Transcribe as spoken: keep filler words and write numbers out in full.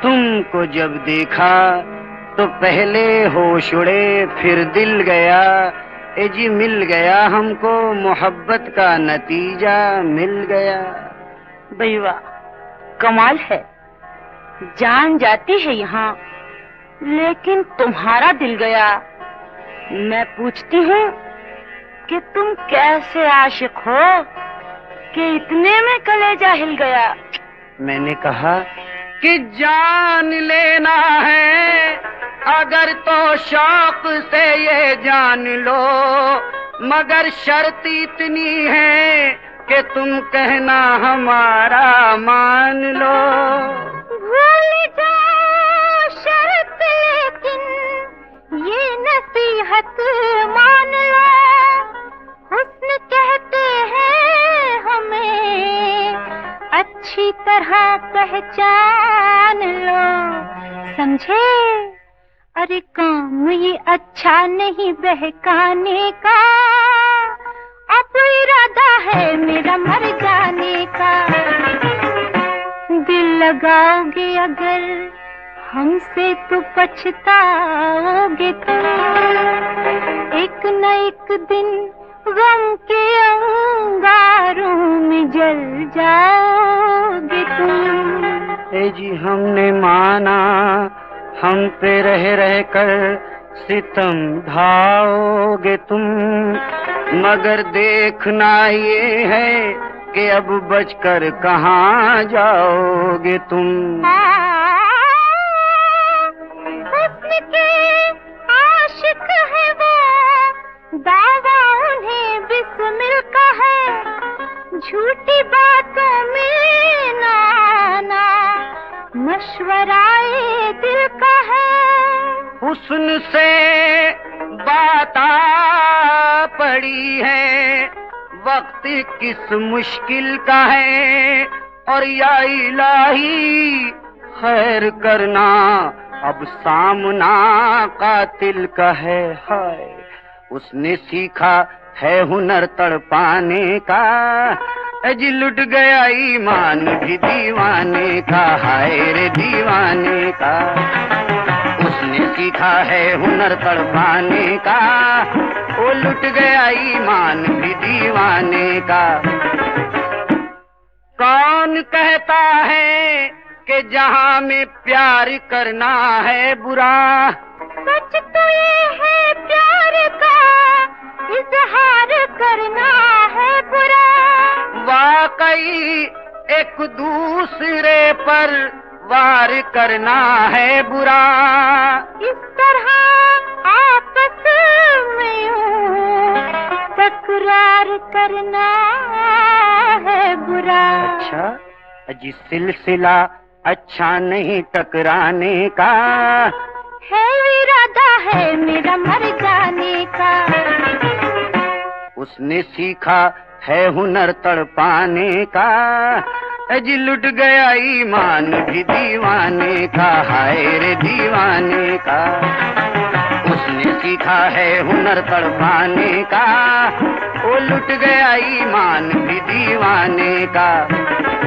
तुमको जब देखा तो पहले होश उड़े, फिर दिल गया। ए जी मिल गया हमको, मोहब्बत का नतीजा मिल गया। बेवा कमाल है, जान जाती है यहाँ, लेकिन तुम्हारा दिल गया। मैं पूछती हूँ कि तुम कैसे आशिक हो कि इतने में कलेजा हिल गया। मैंने कहा कि जान लेना है अगर तो शौक से ये जान लो, मगर शर्त इतनी है कि तुम कहना हमारा मान लो। भूल जाओ शर्त लेकिन ये नसीहत मान लो, हुस्न कहते हैं हमें अच्छी तरह पहचान लो, समझे? अरे काम ये अच्छा नहीं बहकाने का, अब इरादा है मेरा मर जाने का। दिल लगाओगे अगर हमसे तो पछताओगे तुम, एक न एक दिन गम के अंगारों में जल जाओगे तुम। ए जी हमने माना हम पे रह रह कर सितम ढाओगे तुम, मगर देखना ये है कि अब बचकर कहाँ जाओगे तुम। हुस्न के आशिक है वो, दावा उन्हें बिस्मिल का है, झूठी बातों में ना आना मशवराए दिल का है। हुस्न से बात आ पड़ी है, वक्त किस मुश्किल का है, और या इलाही खैर करना अब सामना कातिल का है। हाय उसने सीखा है हुनर तड़पाने का, अजी लुट गया ईमान भी दीवाने का। हाय रे दीवाने का, उसने सीखा है हुनर तड़पाने का, वो लुट गया ईमान भी दीवाने का। कौन कहता है कि जहां में प्यार करना है बुरा, सच तो ये है प्यार का इजहार करना है बुरा। वाकई एक दूसरे पर वार करना है बुरा, इस तरह आपस में तकरार करना है बुरा। अच्छा अजी सिलसिला अच्छा नहीं टकराने का, है इरादा है मेरा मर जाने का। उसने सीखा है हुनर तड़पाने का, अजी लुट गया ईमान भी दीवाने का। हाय रे दीवाने का, उसने सीखा है हुनर तड़पाने का, वो लुट गया ईमान भी दीवाने का।